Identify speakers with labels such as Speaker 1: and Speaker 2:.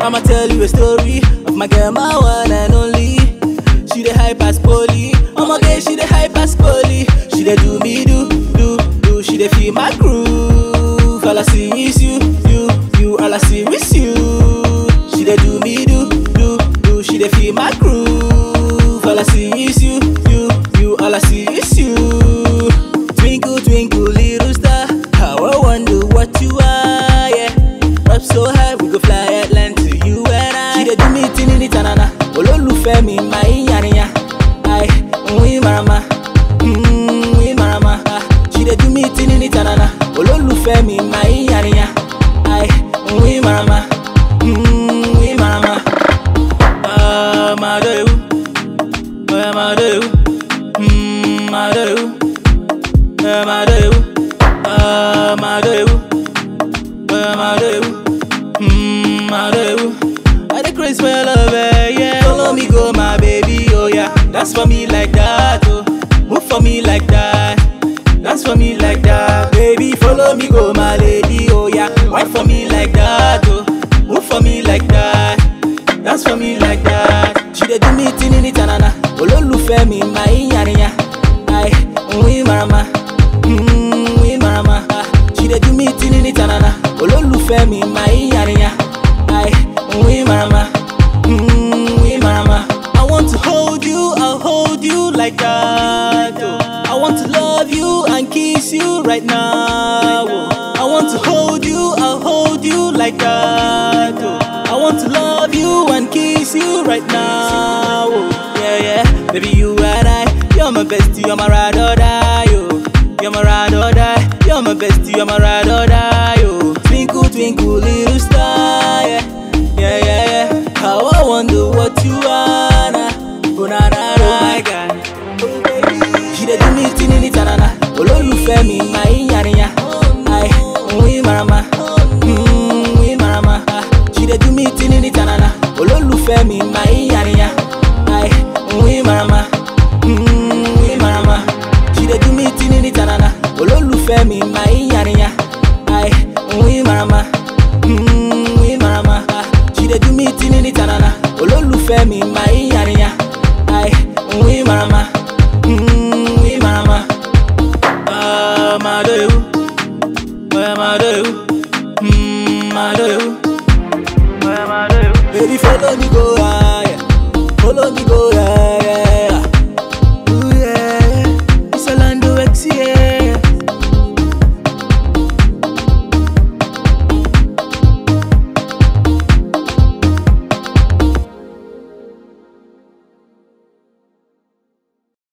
Speaker 1: I'ma tell you a story of my girl, my one and only. She the hype as poly. I'ma get she the hype as poly. She the do me do. She the feel my groove. All I see is you. All I see is you. She the do me do. She the feel my groove. All I see is you. All I see is you. Twinkle, twinkle, little star. How I wonder what you are, yeah. Up so high, we go fly at land to you and I. She dey do me tinini tanana. Olólùfẹ́ mi, my yaniya. Ay, we marama. We marama. She dey do me tinini tanana. Olólùfẹ́ mi, my yaniya. Ay, we marama. We marama. Madeu. Madeu. Madeu. Madeu. Madeu. Madeu. I the craze for your love, yeah. Follow me go, my baby, oh yeah. Dance for me like that, oh. Move for me like that. Dance for me like that, baby. Follow me go, my lady, oh yeah. Wine for me like that, oh. Move for me like that. Dance for me like that. She dey do me tinini tanana. Olólùfẹ́ mi, my yaniya. Ay, we marama. We marama. She dey do me tinini tanana. Olólùfẹ́ mi, my yaniya. Ay, we marama. We marama. I want to hold you, I'll hold you like that, oh. I want to love you and kiss you right now, oh. I want to hold you, I'll hold you like that, oh. I want to love you and kiss you right now, oh. Yeah, baby, you and I, you're my bestie, you're my ride or die, oh. You're my ride or die, you're my bestie, you're my ride or die, oh. Twinkle, twinkle, little star, yeah. How I wonder what you are, nah. Oh, nah, nah, nah. Oh my God, oh baby. She dey do me tinini tanana. Olólùfẹ́ mi, my yaniya. Ay, we marama. We marama. She dey do me tinini tanana. Olólùfẹ́ mi, my yaniya. Ay, we marama. We marama. She dey do me tinini tanana. Olólùfẹ́ mi, my yaniya. Ay, we marama. We marama. She dey do me tinini tanana. Olólùfẹ́ mi, my yaniya. Ay, we marama. We marama. Madeu. Madeu. Madeu. Baby, follow me go higher. Follow me go higher.